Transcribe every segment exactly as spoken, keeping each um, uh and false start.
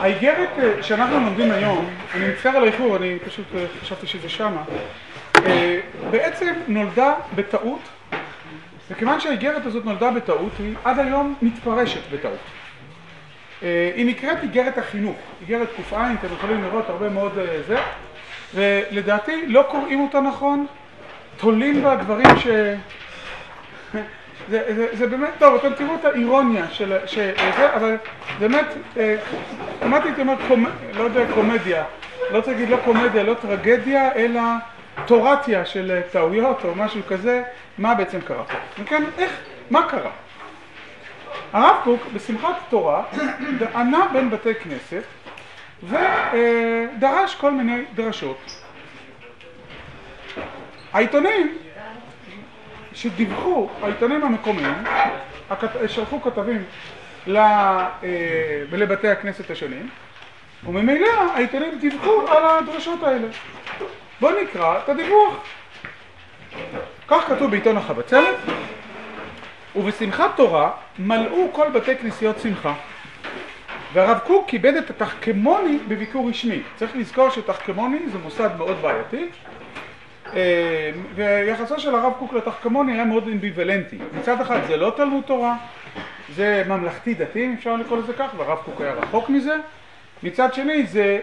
האיגרת שאנחנו לומדים היום, אני מצטער על האיחור, אני פשוט חשבתי שזה שמה, בעצם נולדה בטעות, וכיוון שהאיגרת הזאת נולדה בטעות, היא עד היום מתפרשת בטעות. היא נקראת איגרת החינוך, איגרת קופיים, אתם יכולים לראות הרבה מאוד זה, ולדעתי לא קוראים אותה נכון, תולים בה דברים ש... זה, זה, זה באמת, טוב, אתם תראו את האירוניה של זה, אבל באמת, אמרתי, הייתי אומר, קומ... לא יודע, קומדיה, לא רוצה להגיד לא קומדיה, לא טרגדיה, אלא תורתיה של טעויות או משהו כזה, מה בעצם קרה פה. וכן, איך, מה קרה? הרב קוק בשמחת תורה ענה בין בתי כנסת ודרש כל מיני דרשות. העיתונים שדיווחו, העיתונים המקומיים, שלחו כתבים לבתי הכנסת השונים, וממילא העיתונים דיווחו על הדרשות האלה. בואו נקרא את הדיווח. כך כתוב בעיתון החבצלת, ובשמחת תורה מלאו כל בתי כנסיות שמחה. והרב קוק כיבד את התחכמוני בביקור רשמי. צריך לזכור שתחכמוני זה מוסד מאוד בעייתי, ויחסו של הרב קוק לתחכמוני היה מאוד אמביוולנטי. מצד אחד זה לא תלמוד תורה, זה ממלכתי דתי, אם אפשר לקרוא לזה כך, והרב קוק היה רחוק מזה. מצד שני זה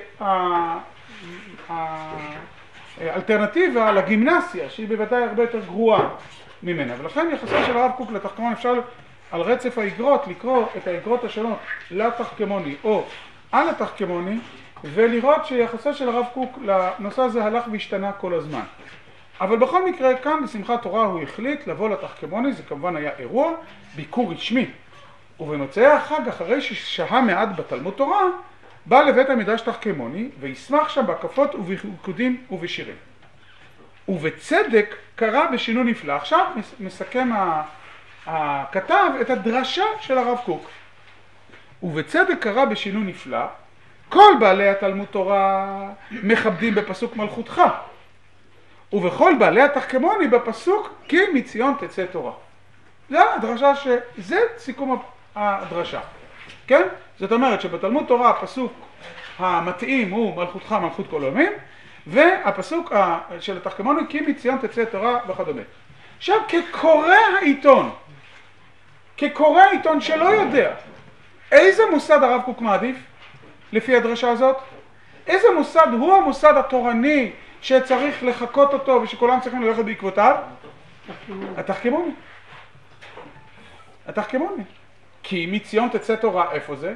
האלטרנטיבה לגימנסיה, שהיא בוודאי הרבה יותר גרועה ממנה. ולכן יחסו של הרב קוק לתחכמוני, אפשר על רצף האיגרות לקרוא את האיגרות השונות לתחכמוני או על התחכמוני, ולראות שיחסו של הרב קוק לנושא הזה הלך והשתנה כל הזמן. אבל בכל מקרה, כאן בשמחת תורה הוא החליט לבוא לתחכמוני, זה כמובן היה אירוע, ביקור רשמי. ובמוצאי החג, אחרי ששהה מעט בתלמוד תורה, בא לבית המדרש תחכמוני, וישמח שם בהקפות ובריקודים ובשירים. ובצדק קרא בשינוי נפלא. עכשיו מסכם הכתב את הדרשה של הרב קוק. ובצדק קרא בשינוי נפלא, כל בעלי התלמוד תורה מכבדים בפסוק מלכותך, ובכל בעלי התחכמוני בפסוק כי מציון תצא תורה. זה הדרשה, שזה סיכום הדרשה. כן? זאת אומרת שבתלמוד תורה הפסוק המתאים הוא מלכותך מלכות כל עולמים, והפסוק של התחכמוני כי מציון תצא תורה וכדומה. עכשיו כקורא העיתון, כקורא העיתון שלא יודע איזה מוסד הרב קוק מעדיף לפי הדרשה הזאת, איזה מוסד הוא המוסד התורני שצריך לחכות אותו ושכולם צריכים ללכת בעקבותיו? התחכמוני. התחכמוני. כי מציון תצא תורה, איפה זה?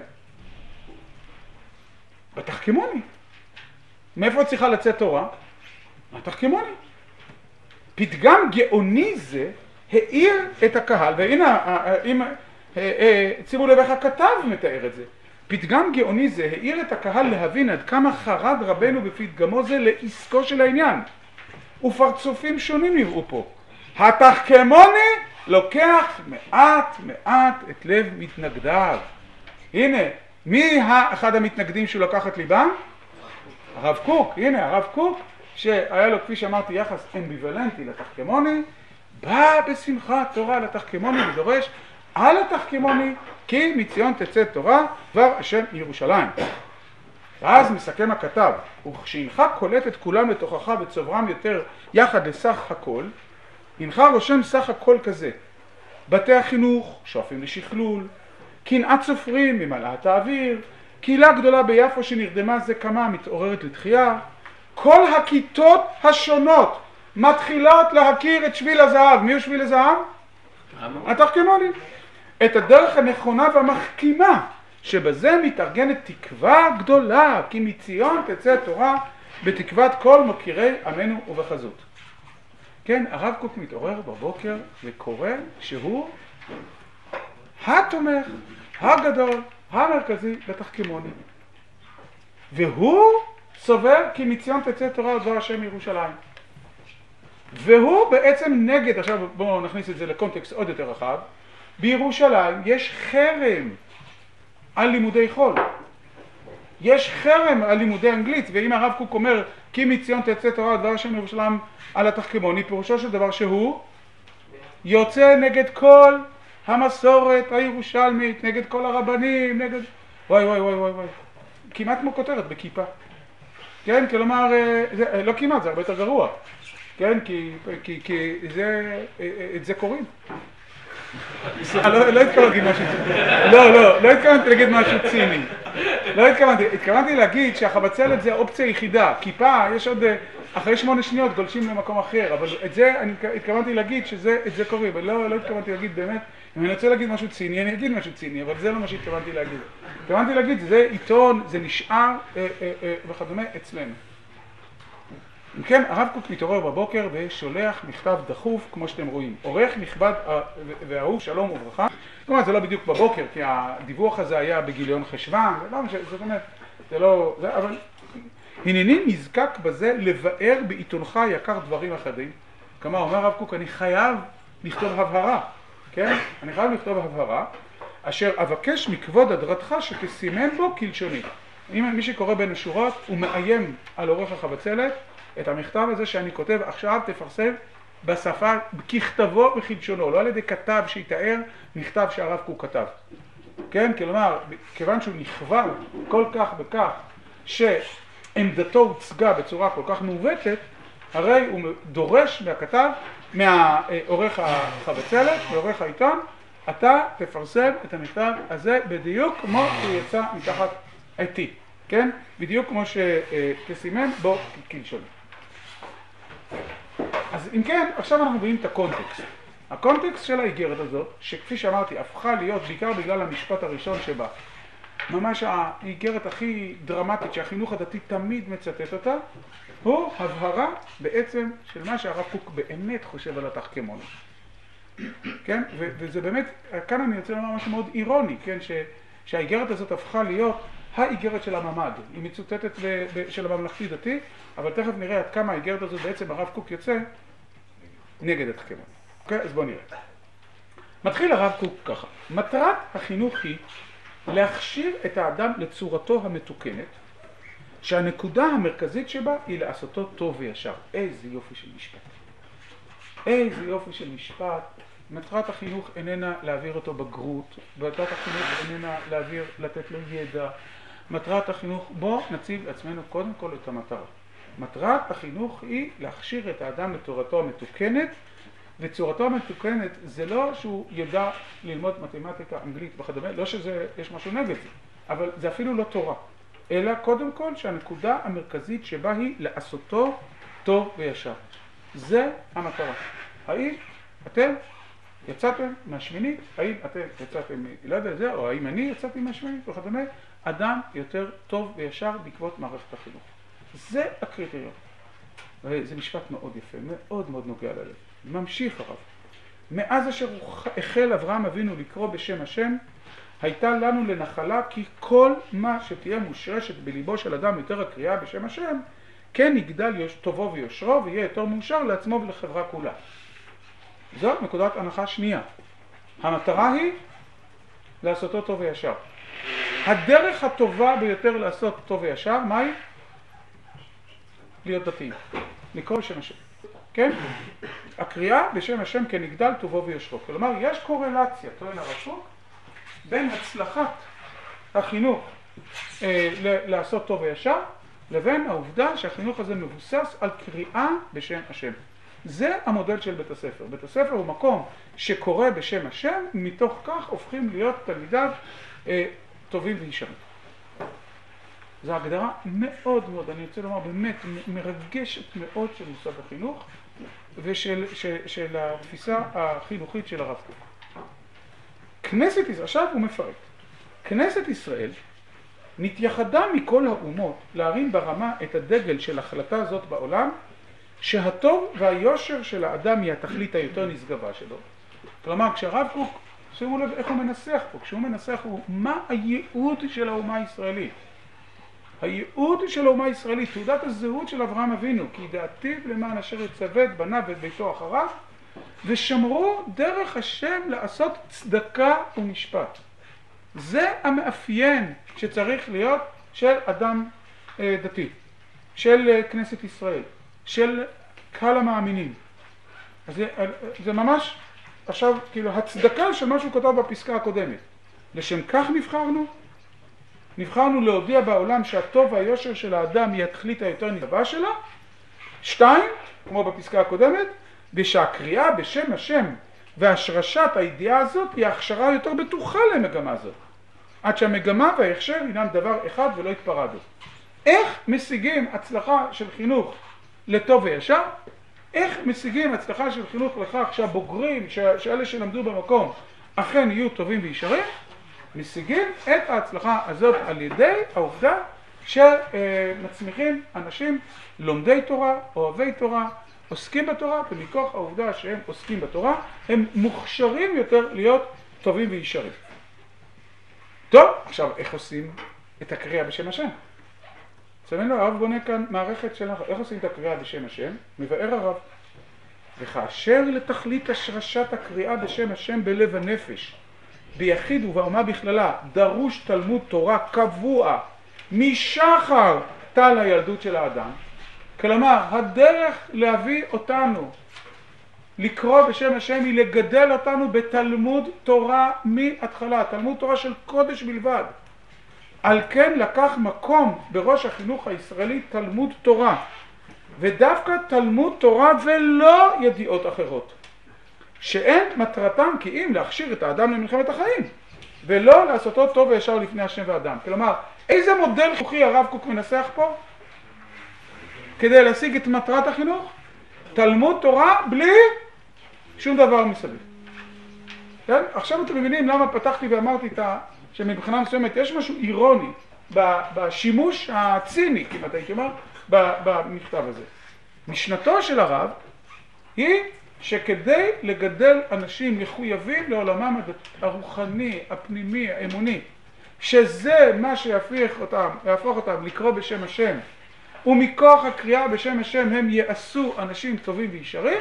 בתחכמוני. מאיפה צריכה לצאת תורה? התחכמוני. פתגם גאוני זה העיר את הקהל, והנה, אם שימו לב איך הכתב מתאר את זה. פתגם גאוני זה העיר את הקהל להבין עד כמה חרד רבנו בפתגמו זה לעסקו של העניין. ופרצופים שונים נראו פה. התחכמוני לוקח מעט מעט את לב מתנגדיו. הנה, מי אחד המתנגדים שהוא לקח את ליבם? הרב קוק. הנה, הרב קוק, שהיה לו, כפי שאמרתי, יחס אמביוולנטי לתחכמוני, בא בשמחת תורה לתחכמוני ודורש על התחכמוני כי מציון תצא תורה דבר השם ירושלים. ואז מסכם הכתב, וכשהנך קולט את כולם לתוכך וצוברם יותר יחד לסך הכל, הנך רושם סך הכל כזה: בתי החינוך שואפים לשכלול, קנאת סופרים ממלאת האוויר, קהילה גדולה ביפו שנרדמה זה כמה מתעוררת לתחייה, כל הכיתות השונות מתחילות להכיר את שביל הזהב. מי הוא שביל הזהב? התחכמוני. את הדרך הנכונה והמחכימה שבזה מתארגנת תקווה גדולה כי מציון תצא תורה בתקוות כל מוקירי עמנו ובחזות. כן, הרב קוק מתעורר בבוקר וקורא שהוא התומך הגדול המרכזי בתחכמוני, והוא סובר כי מציון תצא תורה דבר השם ירושלים, והוא בעצם נגד. עכשיו בואו נכניס את זה לקונטקסט עוד יותר רחב. בירושלים יש חרם על לימודי חול, יש חרם על לימודי אנגלית, ואם הרב קוק אומר כי מציון תצא תורה דבר השם ירושלים על התחכמוני, פירושו של דבר שהוא יוצא נגד כל המסורת הירושלמית, נגד כל הרבנים, נגד... וואי וואי וואי וואי וואי כמעט כמו כותרת, בכיפה. כן, כלומר, זה, לא כמעט, זה הרבה יותר גרוע. כן, כי, כי, כי זה, את זה קוראים. לא, לא התכוונתי להגיד משהו ציני. לא, לא, לא התכוונתי להגיד משהו ציני. לא התכוונתי, התכוונתי להגיד שהחבצלת זה האופציה היחידה. כיפה, יש עוד, אחרי שמונה שניות גולשים למקום אחר, אבל את זה, אני התכוונתי להגיד שזה, את זה קוראים. לא, לא התכוונתי להגיד באמת, אם אני רוצה להגיד משהו ציני, אני אגיד משהו ציני, אבל זה לא מה שהתכוונתי להגיד. התכוונתי להגיד, זה עיתון, זה נשאר אה, אה, אה, וכדומה אצלנו. אם כן, הרב קוק מתעורר בבוקר ושולח מכתב דחוף, כמו שאתם רואים. עורך נכבד ואהוב, שלום וברכה. כלומר, זה לא בדיוק בבוקר, כי הדיווח הזה היה בגיליון חשוון, זה לא משנה, זאת אומרת, זה לא, זה, אבל הנני נזקק בזה לבאר בעיתונך יקר דברים אחדים. כלומר, אומר הרב קוק, אני חייב לכתוב הבהרה, כן? אני חייב לכתוב הבהרה, אשר אבקש מכבוד הדרתך שתסימן בו כלשוני. אם מי שקורא בין השורות, הוא מאיים על עורך החבצלת, את המכתב הזה שאני כותב עכשיו תפרסם בשפה, ככתבו וכלשונו, לא על ידי כתב שיתאר מכתב שהרב קוק כתב. כן? כלומר, כיוון שהוא נכווה כל כך בכך שעמדתו הוצגה בצורה כל כך מעוותת, הרי הוא דורש מהכתב, מהעורך החבצלת, מעורך העיתון, אתה תפרסם את המכתב הזה בדיוק כמו שהוא יצא מתחת עטי. כן? בדיוק כמו שתסימן בו כלשונו. אז אם כן, עכשיו אנחנו רואים את הקונטקסט. הקונטקסט של האיגרת הזאת, שכפי שאמרתי, הפכה להיות בעיקר בגלל המשפט הראשון שבה. ממש האיגרת הכי דרמטית שהחינוך הדתי תמיד מצטט אותה, הוא הבהרה בעצם של מה שהרב קוק באמת חושב על התחכמון. כן? ו- וזה באמת, כאן אני רוצה לומר משהו מאוד אירוני, כן? ש- שהאיגרת הזאת הפכה להיות האיגרת של הממד. היא מצוטטת ב- ב- של הממלכתי דתי, אבל תכף נראה עד כמה האיגרת הזאת בעצם הרב קוק יוצא נגד התחכמון. אוקיי? אז בואו נראה. מתחיל הרב קוק ככה. מטרת החינוך היא להכשיר את האדם לצורתו המתוקנת, שהנקודה המרכזית שבה היא לעשותו טוב וישר. איזה יופי של משפט. איזה יופי של משפט. מטרת החינוך איננה להעביר אותו בגרות, מטרת החינוך איננה להעביר, לתת לו ידע. מטרת החינוך, בוא נציב לעצמנו קודם כל את המטרה. מטרת החינוך היא להכשיר את האדם לצורתו המתוקנת, וצורתו המתוקנת זה לא שהוא ידע ללמוד מתמטיקה, אנגלית וכדומה, לא שזה, יש משהו נגד זה, אבל זה אפילו לא תורה, אלא קודם כל שהנקודה המרכזית שבה היא לעשותו טוב וישר. זה המטרה. האם אתם יצאתם מהשמינית, האם אתם יצאתם, לא יודע זה, או האם אני יצאתי מהשמינית וכדומה, אדם יותר טוב וישר בעקבות מערכת החינוך. זה הקריטריון. וזה משפט מאוד יפה, מאוד מאוד נוגע ללב. ממשיך הרב. מאז אשר החל אברהם אבינו לקרוא בשם השם, הייתה לנו לנחלה כי כל מה שתהיה מושרשת בליבו של אדם יותר הקריאה בשם השם, כן יגדל טובו ויושרו ויהיה יותר מאושר לעצמו ולחברה כולה. זאת נקודת הנחה שנייה. המטרה היא לעשותו טוב וישר. הדרך הטובה ביותר לעשות טוב וישר, מה היא? להיות דתיים. לקרוא בשם השם. כן? הקריאה בשם השם כן יגדל טובו ויושרו. כלומר, יש קורלציה, טוען הרב קוק, בין הצלחת החינוך אה, לעשות טוב וישר, לבין העובדה שהחינוך הזה מבוסס על קריאה בשם השם. זה המודל של בית הספר. בית הספר הוא מקום שקורא בשם השם, מתוך כך הופכים להיות תלמידיו אה, טובים וישרים. זו הגדרה מאוד מאוד, אני רוצה לומר, באמת מרגשת מאוד של מושג החינוך ושל של, של התפיסה החינוכית של הרב קוק. כנסת ישראל, עכשיו הוא מפרט. כנסת ישראל נתייחדה מכל האומות להרים ברמה את הדגל של החלטה זאת בעולם, שהטוב והיושר של האדם היא התכלית היותר נשגבה שלו. כלומר, כשהרב קוק, שימו לב איך הוא מנסח פה, כשהוא מנסח הוא מה הייעוד של האומה הישראלית. הייעוד של האומה הישראלית, תעודת הזהות של אברהם אבינו, כי דעתיו למען אשר יצווה את בניו ואת ביתו אחריו, ושמרו דרך השם לעשות צדקה ומשפט. זה המאפיין שצריך להיות של אדם אה, דתי, של אה, כנסת ישראל, של קהל המאמינים. אז זה, זה ממש עכשיו כאילו הצדקה של מה שהוא כתב בפסקה הקודמת. לשם כך נבחרנו, נבחרנו להודיע בעולם שהטוב והיושר של האדם היא התכלית היותר נדבה שלה. שתיים, כמו בפסקה הקודמת, ושהקריאה בשם השם והשרשת הידיעה הזאת היא ההכשרה יותר בטוחה למגמה זאת, עד שהמגמה וההכשר הינם דבר אחד ולא התפרדו. איך משיגים הצלחה של חינוך לטוב וישר? איך משיגים הצלחה של חינוך לכך שהבוגרים, שאלה שלמדו במקום, אכן יהיו טובים וישרים? משיגים את ההצלחה הזאת על ידי העובדה שמצמיחים אנשים לומדי תורה, אוהבי תורה, עוסקים בתורה, ומכוח העובדה שהם עוסקים בתורה, הם מוכשרים יותר להיות טובים וישרים. טוב, עכשיו איך עושים את הקריאה בשם השם? שמים לו, הרב בונה כאן מערכת של איך עושים את הקריאה בשם השם? מבאר הרב. וכאשר לתכלית השרשת הקריאה בשם השם בלב הנפש, ביחיד ובאומה בכללה, דרוש תלמוד תורה קבוע משחר תל הילדות של האדם. כלומר, הדרך להביא אותנו לקרוא בשם השם היא לגדל אותנו בתלמוד תורה מההתחלה, תלמוד תורה של קודש בלבד. על כן לקח מקום בראש החינוך הישראלי תלמוד תורה, ודווקא תלמוד תורה ולא ידיעות אחרות, שאין מטרתם כי אם להכשיר את האדם למלחמת החיים, ולא לעשותו טוב וישר לפני השם ואדם. כלומר, איזה מודל חינוכי הרב קוק מנסח פה? כדי להשיג את מטרת החינוך? תלמוד תורה בלי שום דבר מסביב. כן? עכשיו אתם מבינים למה פתחתי ואמרתי את ה... שמבחינה מסוימת יש משהו אירוני בשימוש הציני, כמעט הייתי אומר, במכתב הזה. משנתו של הרב היא שכדי לגדל אנשים מחויבים לעולמם הרוחני, הפנימי, האמוני, שזה מה שיהפוך אותם, יהפוך אותם לקרוא בשם השם, ומכוח הקריאה בשם השם הם יעשו אנשים טובים וישרים,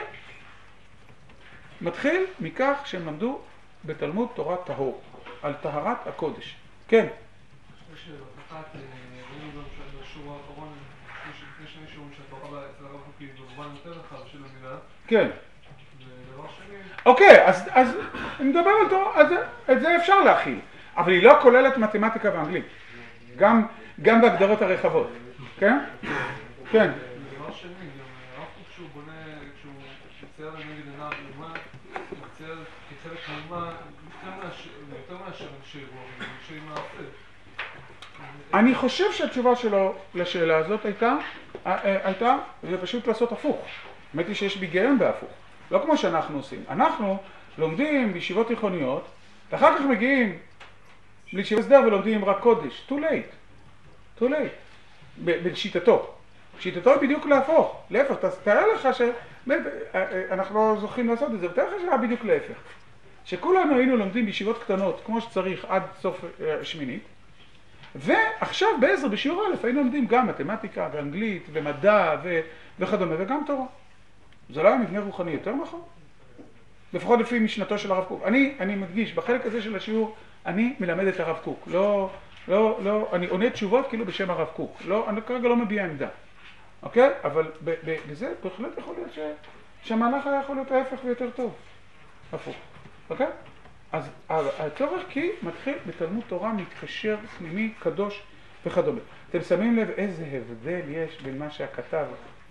מתחיל מכך שהם למדו בתלמוד תורה טהור, על טהרת הקודש. כן. יש אחת, ראינו גם בשיעור האחרון, לפני שני שיעורים שהתורה אצל הרב קוק היא בזמן יותר רחב של המילה. כן. ודבר שני... אוקיי, אז אני מדבר על תורה, אז את זה אפשר להכיל, אבל היא לא כוללת מתמטיקה ואנגלית, גם בהגדרות הרחבות. כן? כן. דבר שני, גם הרב קוק כשהוא בונה, כשהוא מצייר לנגד עיניו לאומה, הוא מצייר כחלק מאומה יותר מאשר אנשי רוח, אנשי מעשה. אני חושב שהתשובה שלו לשאלה הזאת הייתה, הייתה, זה פשוט לעשות הפוך. האמת היא שיש ביגיון בהפוך. לא כמו שאנחנו עושים. אנחנו לומדים בישיבות תיכוניות, ואחר כך מגיעים לישיבות הסדר ולומדים רק קודש. too late. too late. בשיטתו. שיטתו היא בדיוק להפוך. להפך, תאר לך שאנחנו לא זוכים לעשות את זה, ותאר לך שהיה בדיוק להפך. שכולנו היינו לומדים בישיבות קטנות כמו שצריך עד סוף שמינית, ועכשיו בעזר בשיעור א' היינו לומדים גם מתמטיקה ואנגלית ומדע ו... וכדומה וגם תורה. זה לא היה מבנה רוחני יותר נכון? לפחות לפי משנתו של הרב קוק. אני, אני מדגיש, בחלק הזה של השיעור אני מלמד את הרב קוק. לא, לא, לא, אני עונה תשובות כאילו בשם הרב קוק. לא, אני כרגע לא מביע עמדה. אוקיי? אבל בזה בהחלט יכול להיות ש... שהמהלך היה יכול להיות ההפך ויותר טוב. הפוך. אוקיי? אז הצורך כי מתחיל בתלמוד תורה מתקשר פנימי, קדוש וכדומה. אתם שמים לב איזה הבדל יש בין מה שהכתב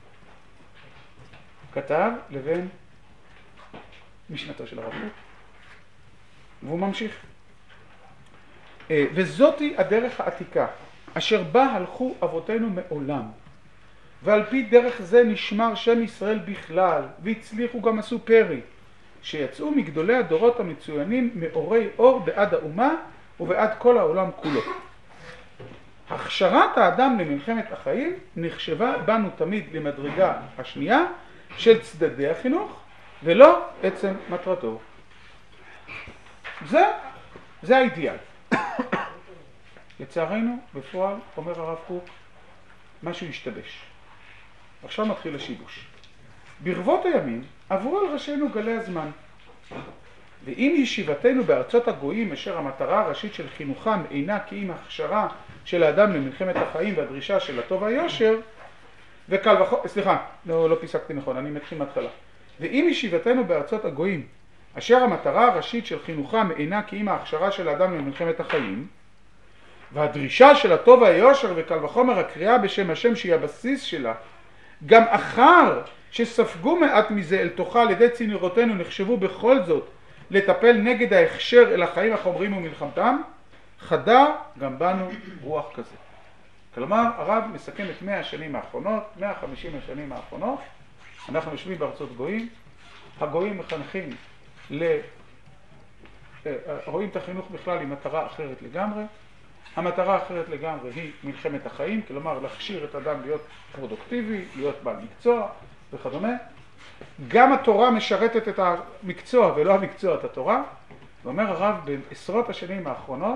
כתב לבין משנתו של הרב קוק. והוא ממשיך. וזאתי הדרך העתיקה, אשר בה הלכו אבותינו מעולם, ועל פי דרך זה נשמר שם ישראל בכלל, והצליחו גם עשו פרי, שיצאו מגדולי הדורות המצוינים מאורי אור בעד האומה ובעד כל העולם כולו. הכשרת האדם למלחמת החיים נחשבה בנו תמיד למדרגה השנייה של צדדי החינוך, ולא עצם מטרתו. זה, זה האידיאל. לצערנו, בפועל, אומר הרב קוק, משהו השתבש. עכשיו מתחיל השיבוש. ברבות הימים עברו על ראשינו גלי הזמן, ואם ישיבתנו בארצות הגויים אשר המטרה הראשית של חינוכם אינה כי אם הכשרה של האדם למלחמת החיים והדרישה של הטוב והיושר, וקל וחומר, סליחה, לא, לא פיסקתי נכון, אני מתחיל מההתחלה. ואם ישיבתנו בארצות הגויים אשר המטרה הראשית של חינוכם אינה כי אם ההכשרה של האדם למלחמת החיים, והדרישה של הטוב והיושר וקל וחומר הקריאה בשם השם שהיא הבסיס שלה, גם אחר שספגו מעט מזה אל תוכה על ידי צינורותינו נחשבו בכל זאת לטפל נגד ההכשר אל החיים החומריים ומלחמתם, חדר גם בנו רוח כזה. כלומר, הרב מסכם את מאה השנים האחרונות, מאה וחמישים השנים האחרונות, אנחנו יושבים בארצות גויים, הגויים מחנכים ל... רואים את החינוך בכלל עם מטרה אחרת לגמרי. המטרה האחרת לגמרי היא מלחמת החיים, כלומר להכשיר את האדם להיות פרודוקטיבי, להיות בעל מקצוע וכדומה. גם התורה משרתת את המקצוע ולא המקצוע את התורה. ואומר הרב, בעשרות השנים האחרונות,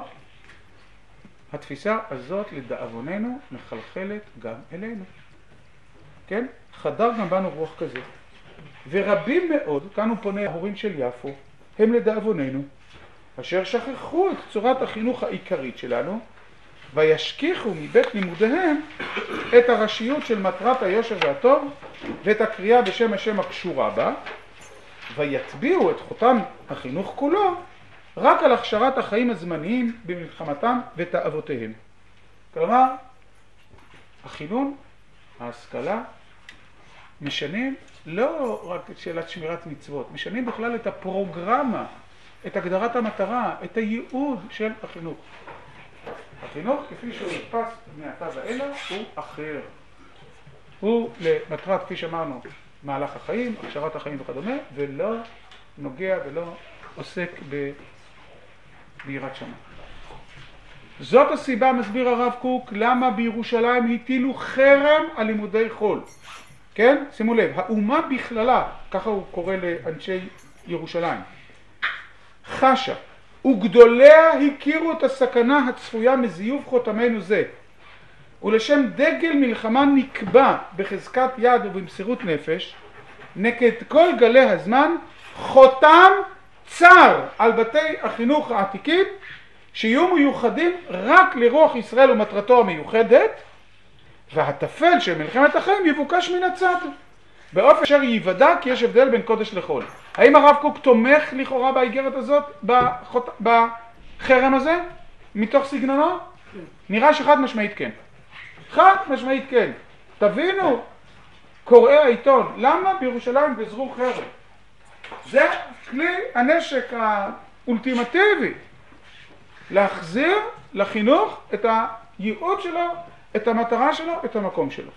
התפיסה הזאת לדאבוננו מחלחלת גם אלינו. כן? חדר גם בנו רוח כזה. ורבים מאוד, כאן הוא פונה ההורים של יפו, הם לדאבוננו, אשר שכחו את צורת החינוך העיקרית שלנו, וישכיחו מבית לימודיהם את הראשיות של מטרת היושר והטוב, ואת הקריאה בשם השם הקשורה בה, ויטביעו את חותם החינוך כולו, רק על הכשרת החיים הזמניים במלחמתם ותאוותיהם. כלומר, החינון, ההשכלה, משנים לא רק את שאלת שמירת מצוות, משנים בכלל את הפרוגרמה, את הגדרת המטרה, את הייעוד של החינוך. החינוך, כפי שהוא נתפס מעתה ואילך, הוא אחר. הוא למטרת, כפי שאמרנו, מהלך החיים, הכשרת החיים וכדומה, ולא נוגע ולא עוסק ב... ביראת שמיים. זאת הסיבה, מסביר הרב קוק, למה בירושלים הטילו חרם על לימודי חול. כן? שימו לב, האומה בכללה, ככה הוא קורא לאנשי ירושלים, חשה, וגדוליה הכירו את הסכנה הצפויה מזיוף חותמנו זה, ולשם דגל מלחמה נקבע בחזקת יד ובמסירות נפש, נגד כל גלי הזמן, חותם צר על בתי החינוך העתיקים, שיהיו מיוחדים רק לרוח ישראל ומטרתו המיוחדת, והטפל של מלחמת החיים יבוקש מן הצד, באופן אשר ייוודע כי יש הבדל בין קודש לחול. האם הרב קוק תומך לכאורה באיגרת הזאת, בחוט... בחרם הזה, מתוך סגנונו? כן. נראה שחד משמעית כן. חד משמעית כן. תבינו, קוראי העיתון, למה בירושלים גזרו חרם? זה כלי הנשק האולטימטיבי, להחזיר לחינוך את הייעוד שלו, את המטרה שלו, את המקום שלו.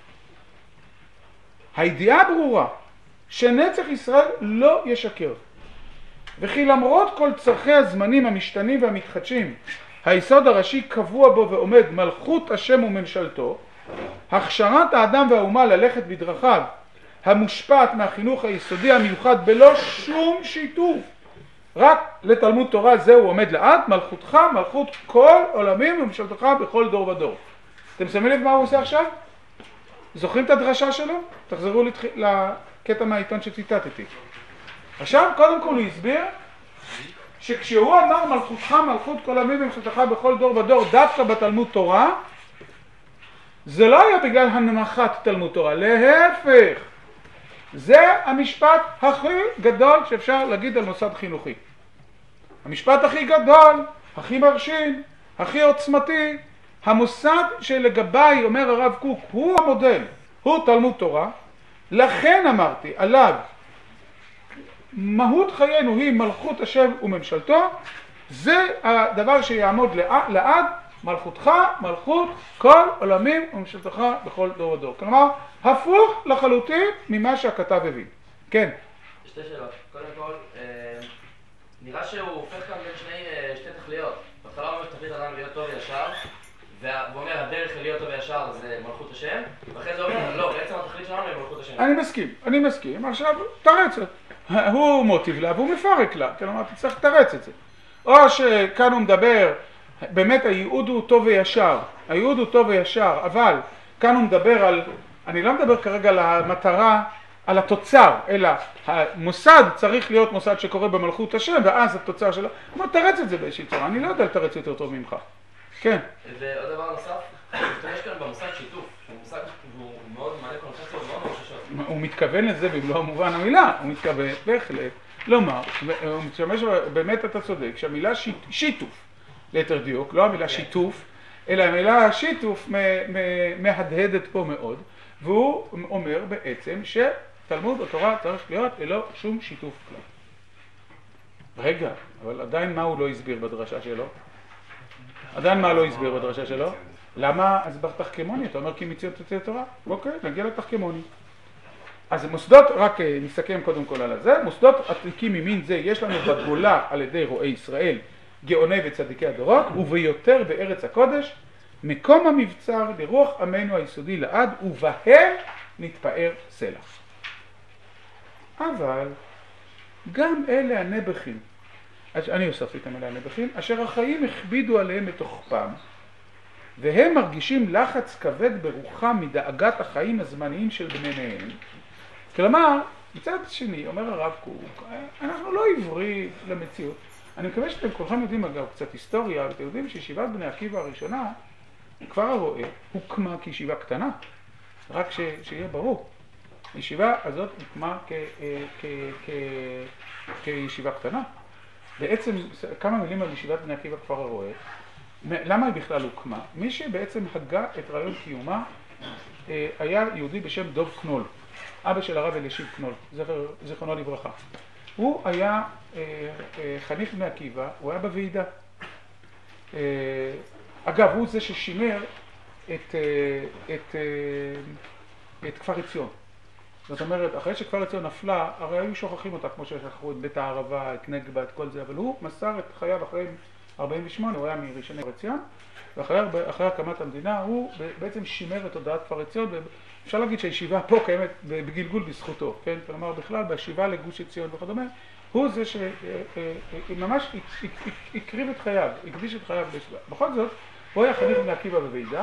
הידיעה ברורה שנצח ישראל לא ישקר, וכי למרות כל צרכי הזמנים המשתנים והמתחדשים, היסוד הראשי קבוע בו ועומד מלכות השם וממשלתו, הכשרת האדם והאומה ללכת בדרכיו, המושפעת מהחינוך היסודי המיוחד בלא שום שיתוף, רק לתלמוד תורה זהו עומד לעד, מלכותך, מלכות כל עולמים וממשלתך בכל דור ודור. אתם שמים לב מה הוא עושה עכשיו? זוכרים את הדרשה שלו? תחזרו לתח... לקטע מהעיתון שציטטתי. עכשיו, קודם כל הוא הסביר שכשהוא אמר מלכותך, מלכות כל עולמים וממשלתך בכל דור ודור, דווקא בתלמוד תורה, זה לא היה בגלל הנמכת תלמוד תורה, להפך. זה המשפט הכי גדול שאפשר להגיד על מוסד חינוכי. המשפט הכי גדול, הכי מרשים, הכי עוצמתי, המוסד שלגבי, אומר הרב קוק, הוא המודל, הוא תלמוד תורה, לכן אמרתי עליו, מהות חיינו היא מלכות השם וממשלתו, זה הדבר שיעמוד לעד, מלכותך, מלכות כל עולמים וממשלתך בכל דור ודור. כלומר, הפוך לחלוטין ממה שהכתב הביא. כן. שתי שאלות. קודם כל, נראה שהוא הופך כאן בין שני, שתי תכליות. בהתחלה הוא אומר שתכלית אדם להיות טוב וישר, והוא אומר הדרך להיות טוב וישר זה מלכות השם, ואחרי זה הוא אומר, לא, בעצם התכלית שלנו היא מלכות השם. אני מסכים, אני מסכים. עכשיו, תרץ. הוא מוטיב לה והוא מפרק לה. כלומר, אתה צריך לתרץ את זה. או שכאן הוא מדבר, באמת הייעוד הוא טוב וישר. הייעוד הוא טוב וישר, אבל כאן הוא מדבר על, אני לא מדבר כרגע על המטרה, על התוצר, אלא המוסד צריך להיות מוסד שקורה במלכות השם, ואז התוצר שלו, בוא תרץ את זה באיזושהי צורה, אני לא יודע לתרץ יותר טוב ממך. כן. ועוד דבר נוסף, יש כאן במוסד שיתוף, שהמושג הוא מאוד מעלה קונפציה, הוא מאוד חששות. הוא מתכוון לזה במלוא מובן המילה, הוא מתכוון בהחלט לומר, הוא משתמש באמת, אתה צודק, שהמילה שיתוף, ליתר דיוק, לא המילה שיתוף, אלא המילה שיתוף מהדהדת פה מאוד, והוא אומר בעצם שתלמוד התורה צריך להיות ללא שום שיתוף כלל. רגע, אבל עדיין מה הוא לא הסביר בדרשה שלו? עדיין מה לא הסביר בדרשה שלו? למה? אז בתחכמוני, אתה אומר כי מציאות תצא תורה? אוקיי, נגיע לתחכמוני. אז מוסדות, רק נסכם קודם כל על זה, מוסדות עתיקים ממין זה יש לנו בגולה על ידי רועי ישראל, גאוני וצדיקי הדורות, וביותר בארץ הקודש, מקום המבצר לרוח עמנו היסודי לעד, ובהם נתפאר סלע. אבל גם אלה הנבחים, אני הוספתי את המילה הנבחים, אשר החיים הכבידו עליהם מתוכפם, והם מרגישים לחץ כבד ברוחם מדאגת החיים הזמניים של בניהם. כלומר, מצד שני, אומר הרב קוק, אנחנו לא עברים למציאות. אני מקווה שאתם כולכם יודעים אגב קצת היסטוריה, ואתם יודעים שישיבת בני עקיבא הראשונה, כבר הרואה, הוקמה כישיבה קטנה, רק ש, שיהיה ברור. הישיבה הזאת הוקמה כ, כ, כ, כישיבה קטנה. בעצם, כמה מילים על ישיבת בני עקיבא כפר הרואה, למה היא בכלל הוקמה? מי שבעצם הגה את רעיון קיומה היה יהודי בשם דוב קנול, אבא של הרב אלישיב קנול, זכרונו לברכה. הוא היה חניך בני עקיבא, הוא היה בוועידה. אגב, הוא זה ששימר את, את, את כפר עציון. זאת אומרת, אחרי שכפר עציון נפלה, הרי היו שוכחים אותה, כמו ששכחו את בית הערבה, את נגבה, את כל זה, אבל הוא מסר את חייו אחרי ארבעים ושמונה, הוא היה מראשוני כפר עציון, ואחרי הקמת המדינה הוא בעצם שימר את תודעת כפר עציון, ואפשר להגיד שהישיבה פה קיימת בגלגול בזכותו, כן? כלומר, בכלל, בישיבה לגוש עציון וכדומה, הוא זה שממש הקריב את חייו, הקדיש את חייו בישיבה. בכל זאת, הוא היה חניך בני עקיבא בוועידה,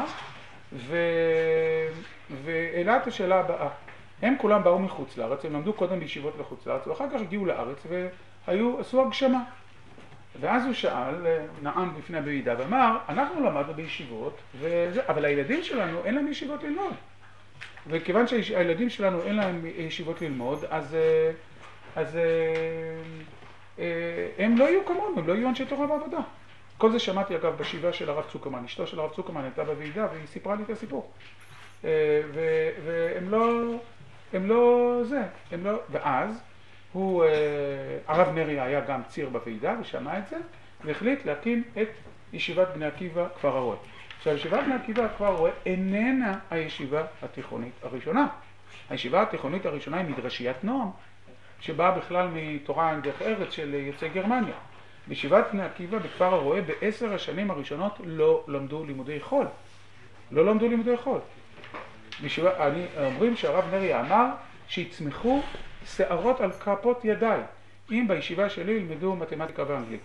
והעלה את השאלה הבאה. הם כולם באו מחוץ לארץ, הם למדו קודם בישיבות לחוץ לארץ, ואחר כך הגיעו לארץ ועשו הגשמה. ואז הוא שאל, נעם בפני הוועידה, ואמר, אנחנו למדנו בישיבות, וזה, אבל הילדים שלנו אין להם ישיבות ללמוד. וכיוון שהילדים שלנו אין להם ישיבות ללמוד, אז, אז הם לא יהיו כמונו, הם לא יהיו אנשי תורה בעבודה. כל זה שמעתי אגב בשיבה של הרב צוקרמן, אשתו של הרב צוקרמן הייתה בוועידה והיא סיפרה לי את הסיפור. והם לא, הם לא זה, הם לא, ואז הוא, הרב נריה היה גם ציר בוועידה ושמע את זה, והחליט להקים את ישיבת בני עקיבא כפר הרואה. עכשיו, ישיבת בני עקיבא כפר הרואה איננה הישיבה התיכונית הראשונה. הישיבה התיכונית הראשונה היא מדרשיית נועם, שבאה בכלל מתורה דרך ארץ של יוצאי גרמניה. בישיבת בני עקיבא בכפר הרואה בעשר השנים הראשונות לא למדו לימודי חול. לא למדו לימודי חול. בישיבה, אני, אומרים שהרב נריה אמר שיצמחו שערות על כפות ידיי, אם בישיבה שלי ילמדו מתמטיקה ואנגלית.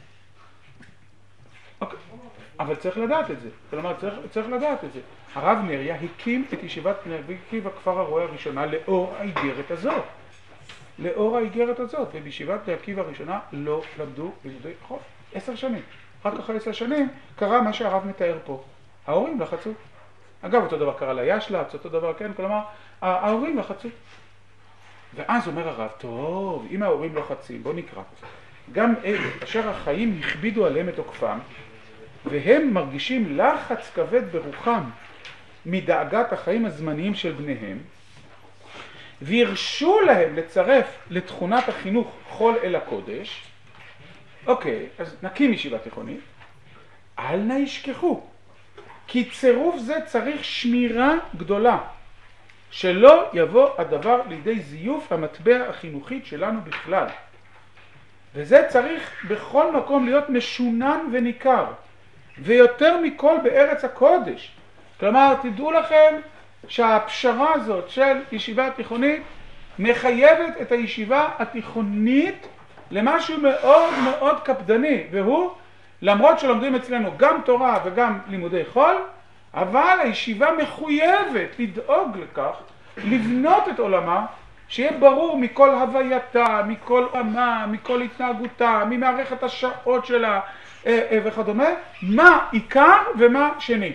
אוקיי. אבל צריך לדעת את זה, כלומר צריך, צריך לדעת את זה. הרב נריה הקים את ישיבת בני עקיבא כפר הרואה הראשונה לאור האיגרת הזאת. לאור האיגרת הזאת, ובישיבת בני עקיבא הראשונה לא למדו לימודי חול. עשר שנים. רק אחרי עשר שנים קרה מה שהרב מתאר פה. ההורים לחצו. אגב, אותו דבר קרה לישל"צ, אותו דבר, כן, כלומר, ההורים לחצו. ואז אומר הרב, טוב, אם ההורים לוחצים, בוא נקרא. גם אלה, אשר החיים הכבידו עליהם את עוקפם, והם מרגישים לחץ כבד ברוחם מדאגת החיים הזמניים של בניהם, וירשו להם לצרף לתכונת החינוך חול אל הקודש. אוקיי, אז נקים ישיבה תיכונית. אל נא ישכחו, כי צירוף זה צריך שמירה גדולה, שלא יבוא הדבר לידי זיוף המטבע החינוכית שלנו בכלל. וזה צריך בכל מקום להיות משונן וניכר, ויותר מכל בארץ הקודש. כלומר, תדעו לכם שהפשרה הזאת של ישיבה תיכונית מחייבת את הישיבה התיכונית למשהו מאוד מאוד קפדני, והוא, למרות שלומדים אצלנו גם תורה וגם לימודי חול, אבל הישיבה מחויבת לדאוג לכך, לבנות את עולמה, שיהיה ברור מכל הווייתה, מכל עולמה, מכל התנהגותה, ממערכת השעות שלה וכדומה, מה עיקר ומה שני.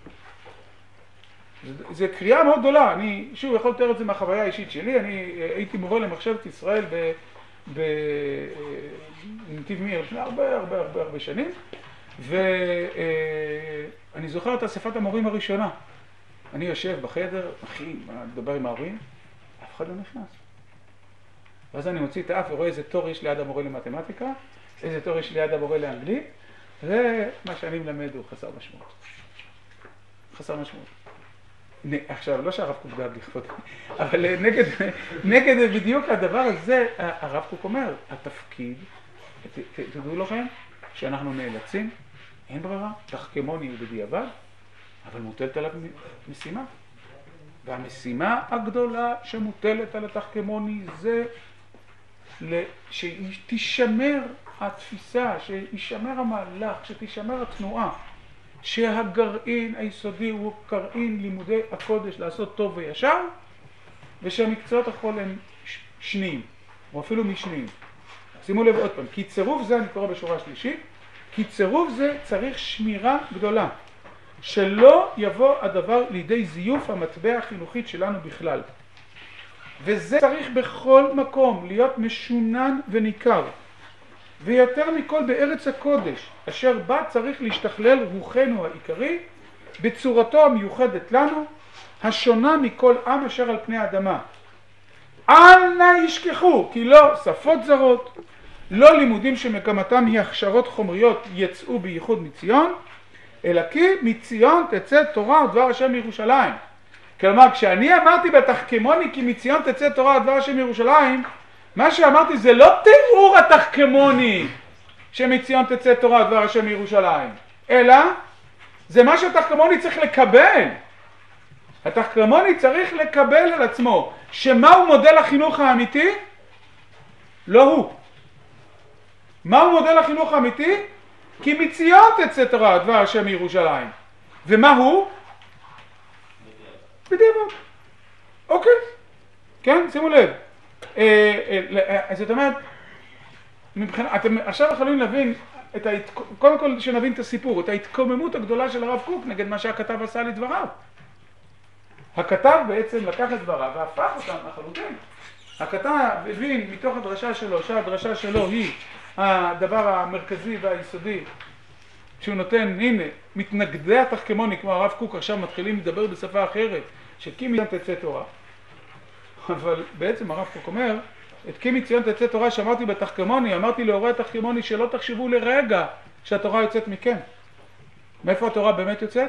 זו קריאה מאוד גדולה. אני שוב יכול לתאר את זה מהחוויה האישית שלי. אני הייתי מורה למחשבת ישראל בנתיב מאיר לפני הרבה הרבה הרבה הרבה שנים, ואני אני זוכר את אספת המורים הראשונה. אני יושב בחדר, אחי, מדבר עם ההורים, אף אחד לא נכנס. ואז אני מוציא את האף ורואה איזה תור יש ליד המורה למתמטיקה, איזה תור יש ליד המורה לאנגלית, ומה שאני מלמד הוא חסר משמעות. חסר משמעות. עכשיו, לא שהרב קוק דאג לכבוד, אבל נגד, נגד בדיוק הדבר הזה, הרב קוק אומר, התפקיד, תדעו לכם, שאנחנו נאלצים, אין ברירה, תחכמוני הוא בדיעבד, אבל מוטלת עליו משימה. והמשימה הגדולה שמוטלת על התחכמוני זה שתישמר התפיסה, שישמר המהלך, שתישמר התנועה, שהגרעין היסודי הוא גרעין לימודי הקודש לעשות טוב וישר, ושהמקצועות החול הם שניים, או אפילו משניים. שימו לב עוד פעם, כי צירוף זה, אני קורא בשורה השלישית, כי צירוף זה צריך שמירה גדולה, שלא יבוא הדבר לידי זיוף המטבע החינוכית שלנו בכלל. וזה צריך בכל מקום להיות משונן וניכר. ויותר מכל בארץ הקודש, אשר בה צריך להשתכלל רוחנו העיקרי, בצורתו המיוחדת לנו, השונה מכל עם אשר על פני האדמה. אל נא ישכחו, כי לא שפות זרות, לא לימודים שמגמתם היא הכשרות חומריות יצאו בייחוד מציון, אלא כי מציון תצא תורה ודבר השם מירושלים. כלומר, כשאני אמרתי בתחכמוני כי מציון תצא תורה ודבר השם מירושלים, מה שאמרתי זה לא תיאור התחכמוני שמציון תצא תורה ודבר השם מירושלים, אלא זה מה שהתחכמוני צריך לקבל. התחכמוני צריך לקבל על עצמו שמהו מודל החינוך האמיתי? לא הוא. מהו מודל החינוך האמיתי? כי מציון תצא תורה ודבר השם מירושלים. ומה הוא? בדיעבד. אוקיי. כן, שימו לב. זאת אומרת, אתם עכשיו יכולים להבין, קודם כל שנבין את הסיפור, את ההתקוממות הגדולה של הרב קוק נגד מה שהכתב עשה לדבריו. הכתב בעצם לקח את דבריו והפך אותם לחלוטין. הכתב הבין מתוך הדרשה שלו, שהדרשה שלו היא הדבר המרכזי והיסודי שהוא נותן, הנה, מתנגדי התחכמוני כמו הרב קוק עכשיו מתחילים לדבר בשפה אחרת, שכי מציון תצא תורה. אבל בעצם הרב קוק אומר, את כי מציון תצא תורה שאמרתי בתחכמוני, אמרתי להורי התחכמוני שלא תחשבו לרגע שהתורה יוצאת מכם. מאיפה התורה באמת יוצאת?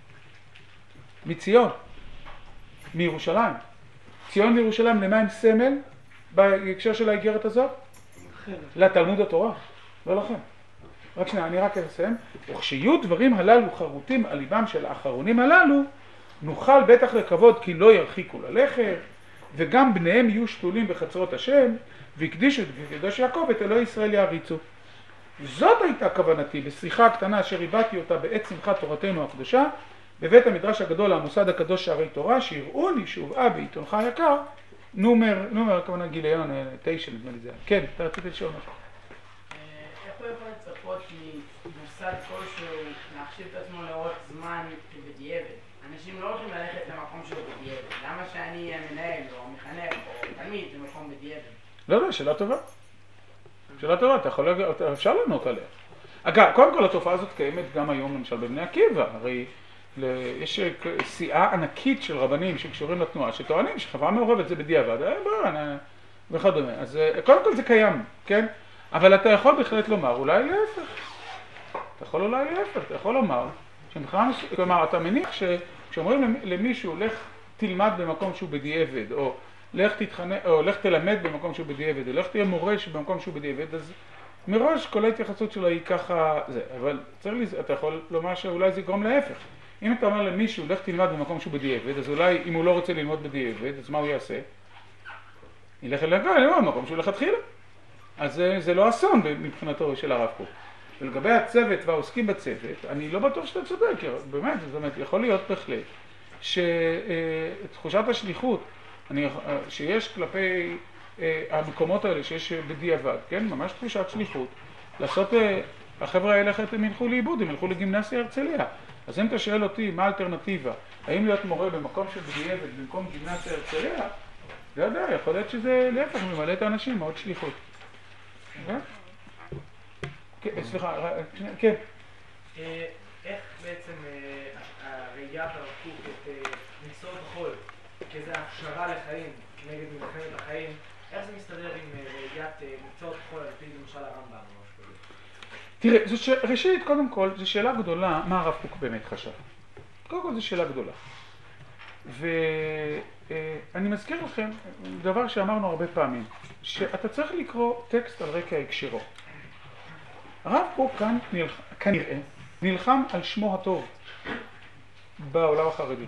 מציון, מירושלים. ציון וירושלים למה הם סמל בהקשר של האיגרת הזאת? לתלמוד התורה, לא לכם. רק שנייה, אני רק אסיים. וכשיהיו דברים הללו חרוטים על ליבם של האחרונים הללו, נוכל בטח לקוות כי לא ירחיקו ללכת, וגם בניהם יהיו שתולים בחצרות השם, והקדישו את קדוש יעקב את אלוהי ישראל יעריצו. זאת הייתה כוונתי בשיחה הקטנה אשר הבאתי אותה בעת שמחת תורתנו הקדושה, בבית המדרש הגדול המוסד הקדוש שערי תורה, שיראוני שהובאה בעיתונך היקר, נומר, נומר, כמובן גיליון תשע, נדמה לי זה. כן, אתה רצית לשאול משהו. איך הוא יכול לצפות ממוסד כלשהו להחשיב את עצמו לאורך זמן בדיעבד? אנשים לא הולכים ללכת למקום שהוא בדיעבד. למה שאני מנהל או מחנך או תלמיד למקום בדיעבד? לא, לא, שאלה טובה. שאלה טובה, אתה יכול, אפשר לענות עליה. אגב, קודם כל התופעה הזאת קיימת גם היום למשל בבני עקיבא. הרי יש סיעה ענקית של רבנים שקשורים לתנועה, שטוענים שחברה מעורבת זה בדיעבד, וכדומה. אז קודם כל זה קיים, כן? אבל אתה יכול בהחלט לומר, אולי להפך. אתה יכול אולי להפך, אתה יכול לומר, כלומר, אתה מניח שכשאומרים למישהו, לך תלמד במקום שהוא בדיעבד, או לך תתחנך, או לך תלמד במקום שהוא בדיעבד, או לך תהיה מורש במקום שהוא בדיעבד, אז מראש כל ההתייחסות שלו היא ככה, זה, אבל צריך לי, אתה יכול לומר שאולי זה יגרום להפך. אם אתה אומר למישהו, לך תלמד במקום שהוא בדיעבד, אז אולי אם הוא לא רוצה ללמוד בדיעבד, אז מה הוא יעשה? ילך אל המקום שהוא לכתחילה. אז זה לא אסון מבחינתו של הרב קוק. ולגבי הצוות והעוסקים בצוות, אני לא בטוח שאתה צודק, באמת, זאת אומרת, יכול להיות בהחלט, שתחושת השליחות, אני, שיש כלפי המקומות האלה, שיש בדיעבד, כן, ממש תחושת שליחות, לעשות, החבר'ה האלה הם ילכו לאיבוד, הם ילכו לגימנסיה הרצליה. אז אם אתה שואל אותי מה האלטרנטיבה, האם להיות מורה במקום של בדיעבד במקום גימנסיה הרצליה, לא יודע, יכול להיות שזה להפך, ממלא את האנשים, מאוד שליחות. סליחה, כן. איך בעצם ראיית הרב קוק את מצוות החול כאיזו הכשרה לחיים נגד מלחמת החיים, איך זה מסתדר עם ראיית מצוות החול על פי למשל הרמב"ם או משהו כזה? תראה, ש... ראשית, קודם כל, זו שאלה גדולה, מה הרב קוק באמת חשב. קודם כל, זו שאלה גדולה. ואני מזכיר לכם דבר שאמרנו הרבה פעמים, שאתה צריך לקרוא טקסט על רקע הקשרו. הרב קוק כאן נלח... כנראה נלחם על שמו הטוב בעולם החרדי.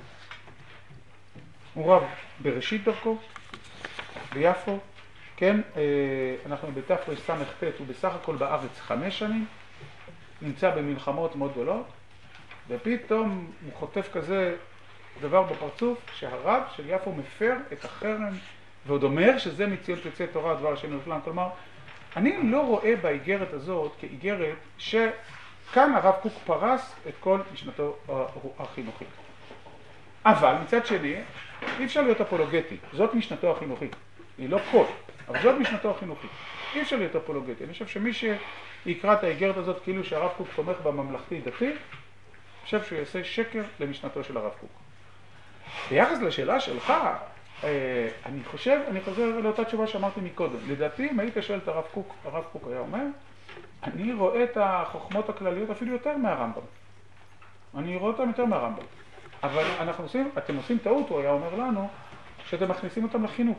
הוא רב בראשית דרכו, ביפו, כן, אנחנו בתרס"ט, הוא בסך הכל בארץ חמש שנים, נמצא במלחמות מאוד גדולות, ופתאום הוא חוטף כזה דבר בפרצוף, שהרב של יפו מפר את החרם, ועוד אומר שזה מציון תצא תורה, דבר השם לפלם. כלומר, אני לא רואה באיגרת הזאת כאיגרת שכאן הרב קוק פרס את כל משנתו החינוכית. אבל מצד שני, אי אפשר להיות אפולוגטי, זאת משנתו החינוכית. היא לא כל, אבל זאת משנתו החינוכית. אי אפשר להיות אפולוגטי. אני חושב שמי שיקרא את האיגרת הזאת כאילו שהרב קוק תומך בממלכתי דתי, אני חושב שהוא יעשה שקר למשנתו של הרב קוק. ביחס לשאלה שלך, אני חושב, אני חוזר לאותה תשובה שאמרתי מקודם. לדעתי, אם היית שואל את הרב קוק, הרב קוק היה אומר, אני רואה את החוכמות הכלליות אפילו יותר מהרמב"ם. אני רואה אותם יותר מהרמב"ם. אבל אנחנו עושים, אתם עושים טעות, הוא היה אומר לנו, שאתם מכניסים אותם לחינוך.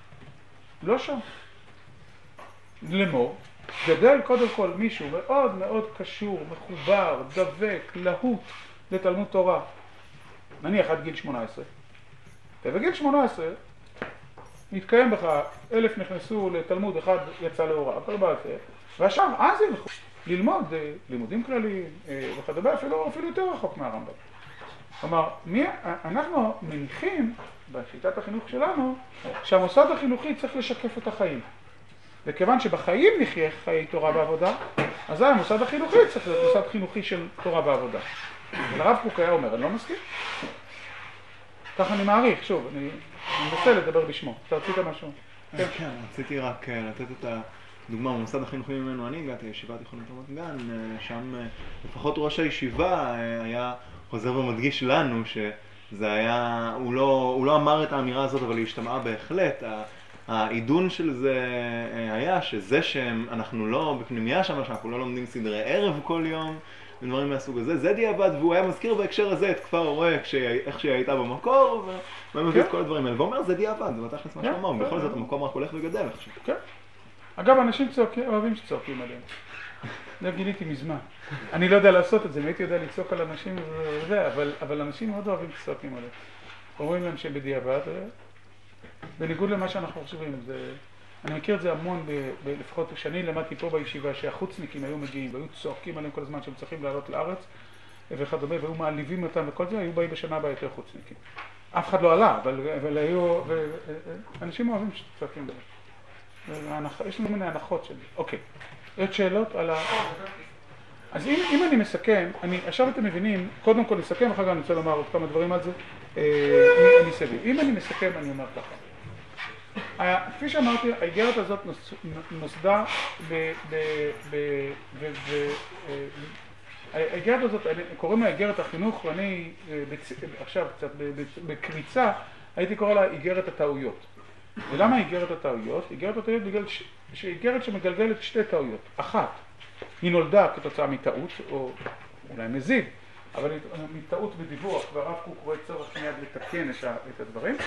לא שם. לאמור, גדל קודם כל מישהו מאוד מאוד קשור, מחובר, דבק, להוט לתלמוד תורה. נניח עד גיל שמונה עשרה. ובגיל שמונה עשרה מתקיים בך, אלף נכנסו לתלמוד, אחד יצא להוראה, כל בעל זה, והשאר אז ילכו ללמוד לימודים כלליים וכדומה, אפילו, אפילו יותר רחוק מהרמב"ם. כלומר, מי, אנחנו מניחים בשיטת החינוך שלנו שהמוסד החינוכי צריך לשקף את החיים. וכיוון שבחיים נחיה חיי תורה בעבודה, אז המוסד החינוכי צריך להיות מוסד חינוכי של תורה בעבודה. ולרב קוק היה אומר, אני לא מסכים. ככה אני מעריך, שוב, אני מנסה לדבר בשמו. אתה רצית משהו? כן, כן, רציתי רק לתת את הדוגמה במוסד החינוכי ממנו אני הגעתי, ישיבה תיכונית רמת גן, שם לפחות ראש הישיבה היה חוזר ומדגיש לנו שזה היה, הוא לא, הוא לא אמר את האמירה הזאת, אבל היא השתמעה בהחלט. העידון של זה היה שזה שאנחנו לא בפנימיה שם, שאנחנו לא לומדים סדרי ערב כל יום, ודברים מהסוג הזה, זה דיעבד, והוא היה מזכיר בהקשר הזה את כפר הורה, איך שהיא הייתה במקור, והוא מביא את כל הדברים האלה, ואומר זה דיעבד, זה בתכלס מה שאומר, בכל זאת המקום רק הולך וגדל עכשיו. כן. אגב, אנשים צועקים, אוהבים שצועקים עליהם. זה גיליתי מזמן. אני לא יודע לעשות את זה, אם הייתי יודע לצעוק על אנשים וזה, אבל אנשים מאוד אוהבים שצועקים עליהם. אומרים להם שהם בדיעבד, בניגוד למה שאנחנו חושבים, אני מכיר את זה המון, לפחות כשאני למדתי פה בישיבה, שהחוצניקים היו מגיעים והיו צועקים עליהם כל הזמן שהם צריכים לעלות לארץ וכדומה, והיו מעליבים אותם וכל זה, היו באים בשנה הבאה יותר חוצניקים. אף אחד לא עלה, אבל היו, אנשים אוהבים שצועקים עליהם. יש לנו מיני הנחות שלי. אוקיי, עוד שאלות על ה... אז אם, אם אני מסכם, אני, עכשיו אתם מבינים, קודם כל נסכם, אחר כך אני רוצה לומר עוד כמה דברים על זה, אני, אני סביב. אם אני מסכם, אני אומר ככה. כפי שאמרתי, האיגרת הזאת נוסדה ב... ב... ב... ב... ב... האיגרת הזאת, קוראים לה איגרת החינוך, ואני עכשיו קצת בקריצה, הייתי קורא לה איגרת הטעויות. ולמה איגרת הטעויות? איגרת הטעויות בגלל שהיא איגרת שמגלגלת שתי טעויות. אחת, היא נולדה כתוצאה מטעות, או אולי מזיד, אבל מטעות בדיווח, והרב קוק רואה צורך מיד לתקן את הדברים,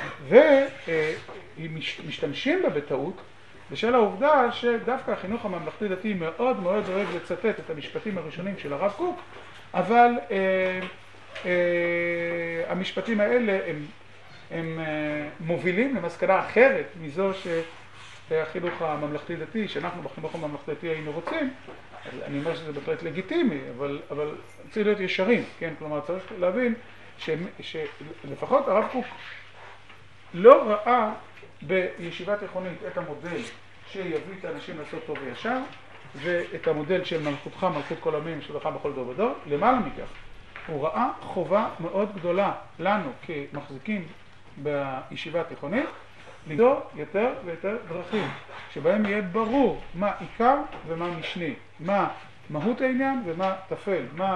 ומשתמשים בה בטעות, בשל העובדה שדווקא החינוך הממלכתי דתי מאוד מאוד אוהב לצטט את המשפטים הראשונים של הרב קוק, אבל אה, אה, המשפטים האלה הם, הם אה, מובילים למסקנה אחרת מזו שהחינוך הממלכתי דתי, שאנחנו בחינוך הממלכתי דתי היינו רוצים. אני אומר שזה בהחלט לגיטימי, אבל, אבל צריך להיות ישרים, כן? כלומר, צריך להבין ש, שלפחות הרב קוק לא ראה בישיבה תיכונית את המודל שיביא את האנשים לעשות טוב וישר, ואת המודל של מלכותך, מלכות כל עמים, שלך בכל דור ודור. למעלה מכך, הוא ראה חובה מאוד גדולה לנו כמחזיקים בישיבה התיכונית, למצוא יותר ויותר דרכים, שבהם יהיה ברור מה עיקר ומה משני, מה מהות העניין ומה תפל, מה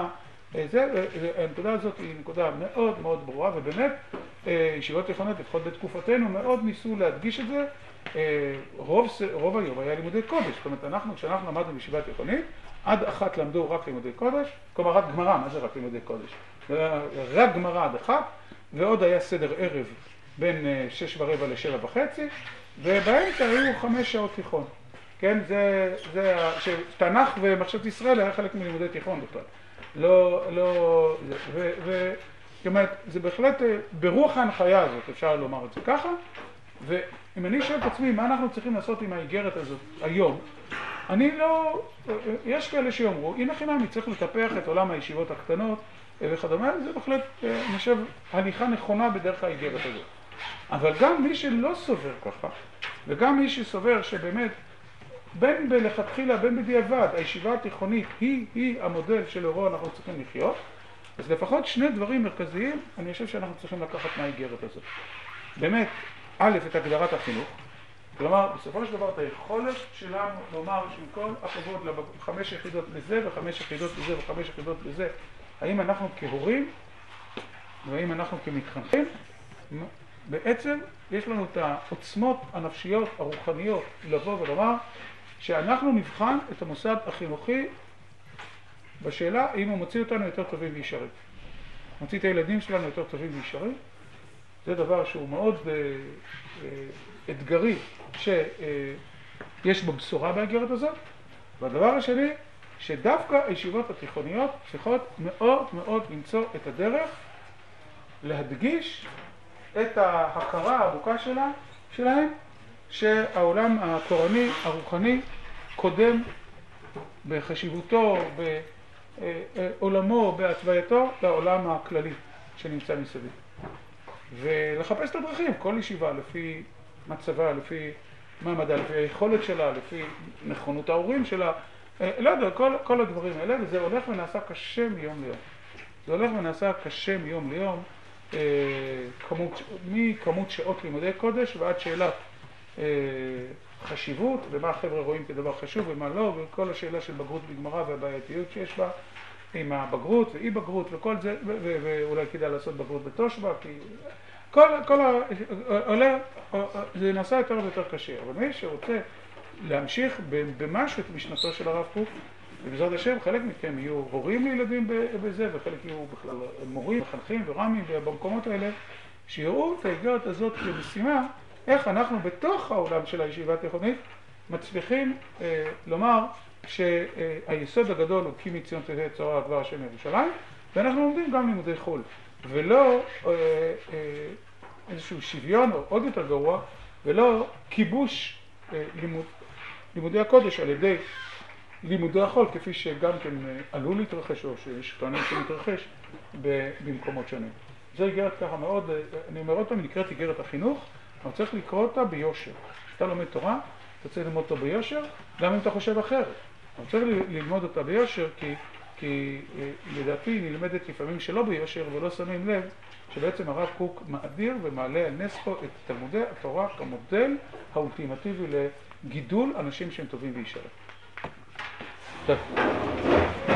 זה, הנקודה הזאת היא נקודה מאוד מאוד ברורה, ובאמת ישיבות תיכוניות, לפחות בתקופתנו, מאוד ניסו להדגיש את זה. רוב, רוב היום היה לימודי קודש, זאת אומרת, אנחנו, כשאנחנו למדנו בישיבה תיכונית, עד אחת למדו רק לימודי קודש, כלומר רק גמרא, מה זה רק לימודי קודש? רק גמרא עד אחת, ועוד היה סדר ערב בין שש ורבע לשבע וחצי, ובאמצע היו חמש שעות תיכון. כן, זה, זה, שתנ"ך ומחשבת ישראל היה חלק מלימודי תיכון בכלל. לא, לא, ו, ו, זאת אומרת, זה בהחלט ברוח ההנחיה הזאת, אפשר לומר את זה ככה, ואם אני שואל את עצמי, מה אנחנו צריכים לעשות עם האיגרת הזאת היום? אני לא, יש כאלה שיאמרו, הנה חינמי, צריך לטפח את עולם הישיבות הקטנות וכדומה, זה בהחלט, אני חושב, הליכה נכונה בדרך האיגרת הזאת. אבל גם מי שלא סובר ככה, וגם מי שסובר שבאמת, בין בלכתחילה, בין בדיעבד, הישיבה התיכונית היא, היא המודל שלאורו אנחנו צריכים לחיות, אז לפחות שני דברים מרכזיים, אני חושב שאנחנו צריכים לקחת מהאיגרת הזאת. באמת, א', את הגדרת החינוך, כלומר, בסופו של דבר, את היכולת שלנו לומר שעם כל הכבוד לחמש יחידות לזה, וחמש יחידות לזה, וחמש יחידות לזה, האם אנחנו כהורים, והאם אנחנו כמתחנכים, בעצם יש לנו את העוצמות הנפשיות, הרוחניות, לבוא ולומר שאנחנו נבחן את המוסד החינוכי בשאלה האם הוא מוציא אותנו יותר טובים וישרים. מוציא את הילדים שלנו יותר טובים וישרים. זה דבר שהוא מאוד אה, אה, אתגרי שיש בו בשורה באיגרת הזאת. והדבר השני, שדווקא הישיבות התיכוניות צריכות מאוד מאוד למצוא את הדרך להדגיש את ההכרה העמוקה שלה, שלהם, שהעולם התורני, הרוחני, קודם בחשיבותו, בעולמו, בהתווייתו, לעולם הכללי שנמצא מסביב. ולחפש את הדרכים, כל ישיבה לפי מצבה, לפי מעמדה, לפי היכולת שלה, לפי נכונות ההורים שלה, לא יודע, כל, כל הדברים האלה, וזה הולך ונעשה קשה מיום ליום. זה הולך ונעשה קשה מיום ליום, כמות, מכמות שעות לימודי קודש ועד שאלת חשיבות ומה החבר'ה רואים כדבר חשוב ומה לא, וכל השאלה של בגרות בגמרא והבעייתיות שיש בה עם הבגרות ואי בגרות וכל זה, ואולי כדאי לעשות בגרות בתושבע, כי כל, כל ה... עולה, זה נעשה יותר ויותר קשה, אבל מי שרוצה להמשיך במשהו את משנתו של הרב קוק, ובעזרת השם חלק מכם יהיו הורים לילדים בזה, וחלק יהיו בכלל מורים, מחנכים ורמים במקומות האלה, שיראו את האיגרת הזאת כמשימה, איך אנחנו בתוך העולם של הישיבה התיכונית מצליחים אה, לומר שהיסוד הגדול הוא כי מציון תצא תורה דבר השם ירושלים, ואנחנו לומדים גם לימודי חול, ולא אה, אה, איזשהו שוויון או עוד יותר גרוע, ולא כיבוש אה, לימוד, לימודי הקודש על ידי לימודי החול, כפי שגם כן עלול להתרחש, או שיש טוענים שמתרחש במקומות שונים. זו איגרת ככה מאוד, אני אומר עוד פעם, נקראת איגרת החינוך, אבל צריך לקרוא אותה ביושר. כשאתה לומד תורה, אתה צריך ללמוד אותה ביושר, גם אם אתה חושב אחרת. אבל צריך ללמוד אותה ביושר, כי, כי לדעתי נלמדת לפעמים שלא ביושר, ולא שמים לב, שבעצם הרב קוק מאדיר ומעלה על נס פה את תלמודי התורה כמודל האולטימטיבי לגידול אנשים שהם טובים וישרים. טוב.